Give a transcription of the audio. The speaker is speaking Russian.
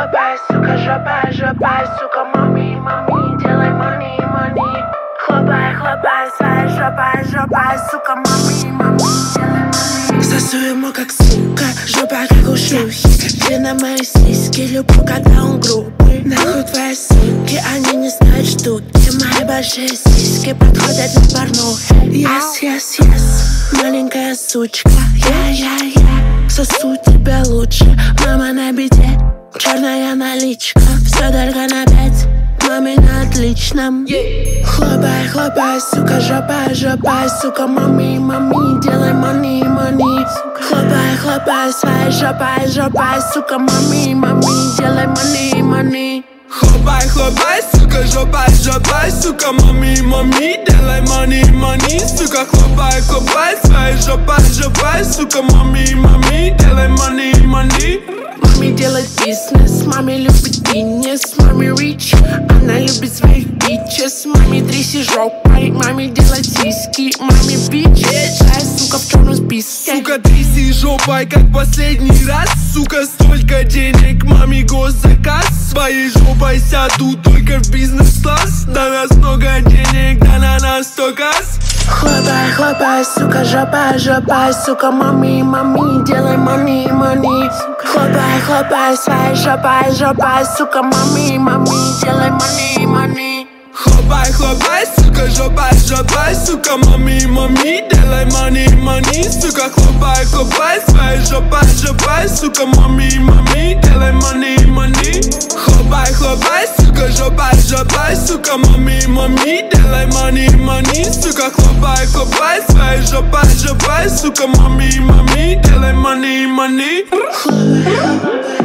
хлопай, сука, жопа, жопа, сука, мами, мами, делай money, money. Хлопай, хлопай, своя жопа, жопа, сука, мами, мами, делай money. Сосу ему как сука, жопа как у шлюхи. Где на мои сиськи, люблю, когда он грубый. Нахуй твои суки, они не знают штуки. Мои большие сиськи подходят на порнухи. Yes, yes, yes, маленькая сучка. Я сосу тебя лучше. Мама на беде, черная наличка. Все дорого на 5, маме на отличном. Хлопай, хлопай, сука, жопа, жопа, сука, мами, мами, делай money, money. Хлопай, хлопай, своя жопа, жопа, сука, мами, мами, делай money, money. Хлопай, хлопай, сука, жопа, жопа, сука, мами, мами, делай money, money. Сука, хлопай, хлопай, своя жопа, жопа, сука, мами, мами, делай money, money. Маме делает бизнес, маме любит фитнес, маме рич, она любит своих бичес. Маме тряси жопой, маме делает сиськи, маме бич, твоя сука в черном списке. Сука, тряси жопой, как последний раз. Сука, столько денег, маме госзаказ. Своей жопой сяду только в бизнес-класс. На нас много денег, да на нас стоказ. Хлопай, хлопай, сука, жопа, жопа, сука, мами, мами, делай money, money. Хлопай, хлопай, своя жопа, жопа, сука, мами, мами, делай money, money. Хлопай, хлопай, сука, жопа, жопа, сука, мами, мами, делай money, money. Сука, хлопай, хлопай, своя жопа, жопа, сука, мами, мами, делай money, money. Хлопай, хлопай, сука, жопа, жопа, сука, мами, мами, делай money, money. Сука, хлопай, хлопай, своя жопа, жопа, сука, мами, мами, делай money, money.